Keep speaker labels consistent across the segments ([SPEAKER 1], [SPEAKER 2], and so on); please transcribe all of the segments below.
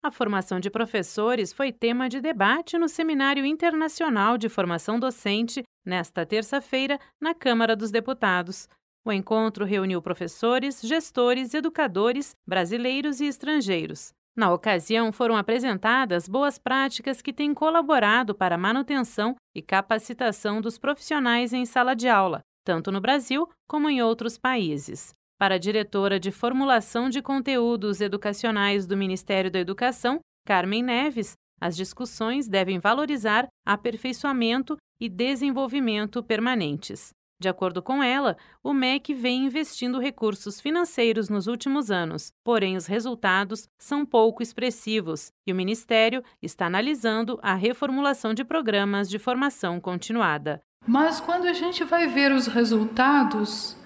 [SPEAKER 1] A formação de professores foi tema de debate no Seminário Internacional de Formação Docente, nesta terça-feira, na Câmara dos Deputados. O encontro reuniu professores, gestores e educadores brasileiros e estrangeiros. Na ocasião, foram apresentadas boas práticas que têm colaborado para a manutenção e capacitação dos profissionais em sala de aula, tanto no Brasil como em outros países. Para a diretora de Formulação de Conteúdos Educacionais do Ministério da Educação, Carmen Neves, as discussões devem valorizar aperfeiçoamento e desenvolvimento permanentes. De acordo com ela, o MEC vem investindo recursos financeiros nos últimos anos, porém os resultados são pouco expressivos e o Ministério está analisando a reformulação de programas de formação continuada.
[SPEAKER 2] Mas quando a gente vai ver os resultados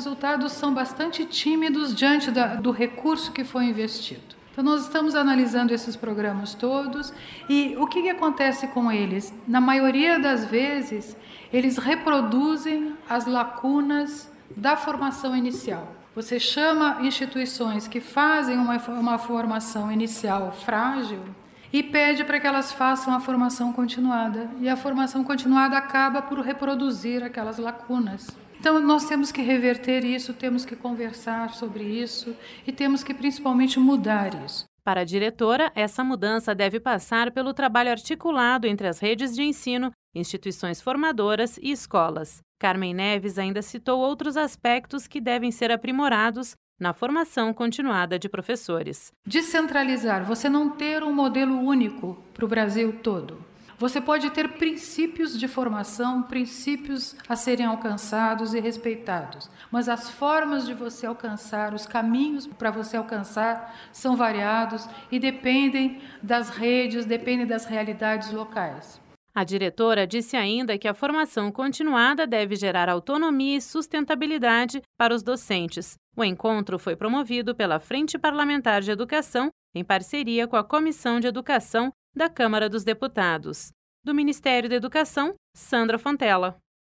[SPEAKER 2] são bastante tímidos diante do recurso que foi investido. Então nós estamos analisando esses programas todos e o que acontece com eles? Na maioria das vezes, eles reproduzem as lacunas da formação inicial. Você chama instituições que fazem uma formação inicial frágil e pede para que elas façam a formação continuada. E a formação continuada acaba por reproduzir aquelas lacunas. Então, nós temos que reverter isso, temos que conversar sobre isso e temos que, principalmente, mudar isso.
[SPEAKER 1] Para a diretora, essa mudança deve passar pelo trabalho articulado entre as redes de ensino, instituições formadoras e escolas. Carmen Neves ainda citou outros aspectos que devem ser aprimorados na formação continuada de professores.
[SPEAKER 2] Descentralizar, você não ter um modelo único para o Brasil todo. Você pode ter princípios de formação, princípios a serem alcançados e respeitados, mas as formas de você alcançar, os caminhos para você alcançar são variados e dependem das redes, dependem das realidades locais.
[SPEAKER 1] A diretora disse ainda que a formação continuada deve gerar autonomia e sustentabilidade para os docentes. O encontro foi promovido pela Frente Parlamentar de Educação, em parceria com a Comissão de Educação da Câmara dos Deputados. Do Ministério da Educação, Sandra Fontella.